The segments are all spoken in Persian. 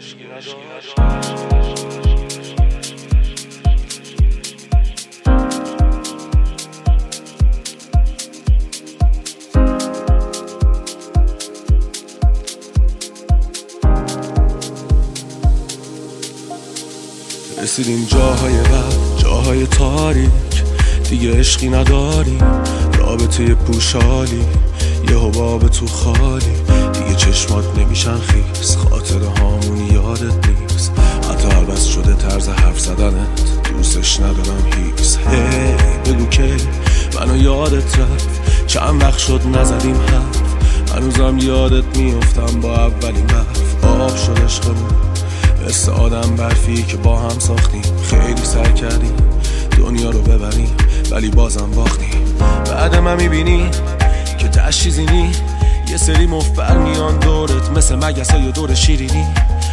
رسیدیم جاهای بد، جاهای تاریک، دیگه عشقی نداری، رابطه پوشالی، یه حباب تو خالی، دیگه چشمات نمیشن خیس، خاطر هامون یادت نیست، حتی عوض شده طرز حرف زدنت، دوستش ندارم هیس. هی بگو که منو یادت رفت، چند وقت شد نزدیم حرف، هنوزم یادت میافتم با اولین برف، آب شد عشقمون مثل آدم برفی که با هم ساختیم، خیلی سعی کردیم دنیا رو ببریم ولی بازم باختیم. بعد من میبینی که تشیزینی، یه سری مفبر میان دورت مثل مگس های دور شیرینی،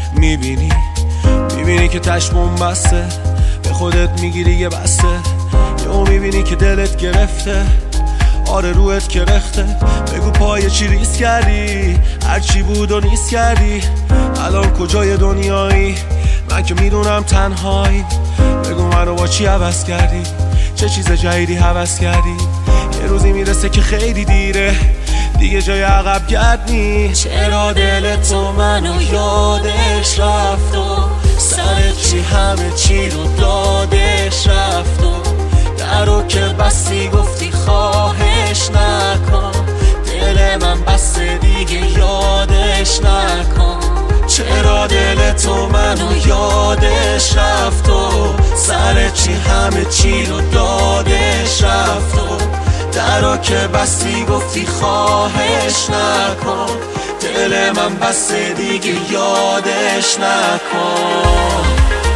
میبینی که تشمون بسته، به خودت میگیری یه بسته، یهو میبینی که دلت گرفته، آره روحت کرخته، بگو پای چی ریس کردی، هرچی بود و نیست کردی، الان کجای دنیایی، من که میدونم تنهایی، بگو منو با چی عوض کردی، چه چیز جدیدی هوس کردی، یه روزی میرسه که خیلی دیره، دیگه جای عقب گرد نیست. چرا دل تو منو یادش رفت و سر چی همه چی رو دادش رفت و درو که بستی گفتی خواهش نکن، دل من بسته دیگه یادش نکن. چرا دل تو منو یادش رفت و سر چی همه چی رو دادش رفت و درو که بستی گفتی خواهش نکن، دل من بسته دیگه یادش نکن.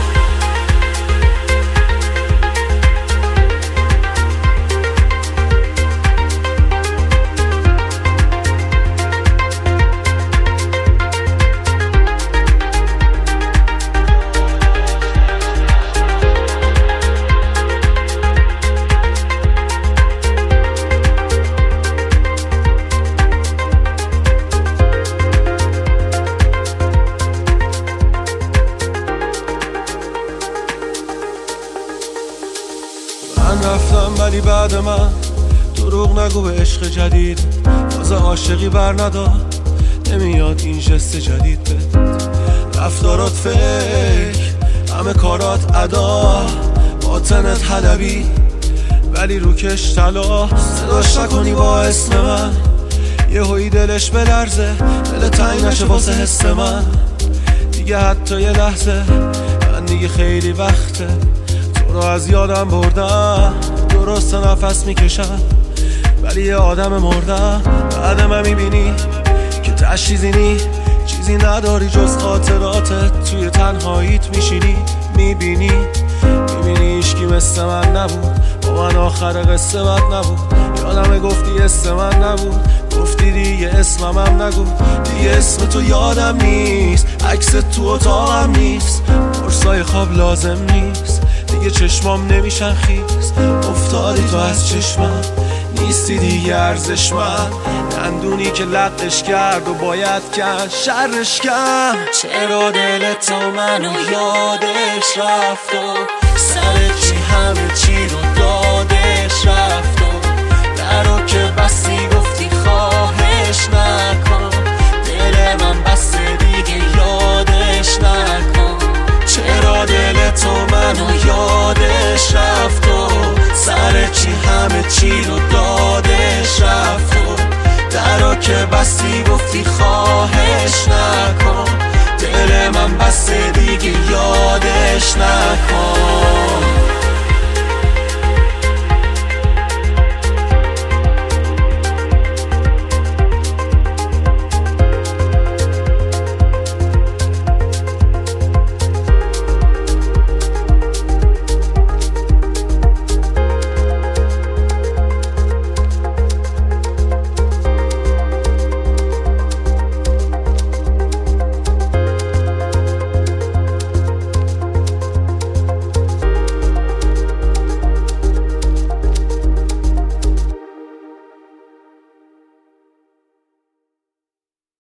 من رفتم ولی بعد من دروغ نگو به عشق جدید، تازه عاشقی بر نداد، نمیاد این جست جدید بد، رفتارات فکر، همه کارات ادا، باطنت حلبی ولی روکش طلا، صداش نکنی با اسم من، یه هایی دلش بلرزه، دل تنگ نشه واسه حس من، دیگه حتی یه لحظه، من دیگه خیلی وقته تو رو از یادم بردم، درست نفس میکشم ولی یه آدم مردم. بعد من میبینی که تشیزینی، چیزی نداری جز خاطراتت، توی تنهاییت میشینی، میبینی ایشکی مثل من نبود، با من آخر قصه بد نبود، یادمه گفتی اسم من نبود، گفتی دیگه اسمم نگو، دیگه اسم تو یادم نیست، عکس تو اتاقم نیست، قرصای خواب لازم نیست، دیگه چشمام نمیشن خیس، افتادی تو از چشمم، نیستی دیگه ارزش من، دندونی که لقش کرد و باید کرد شرش کرد. چرا دل تو منو یادش رفت و سر چی همه چی رو دادش رفت و درو که بستی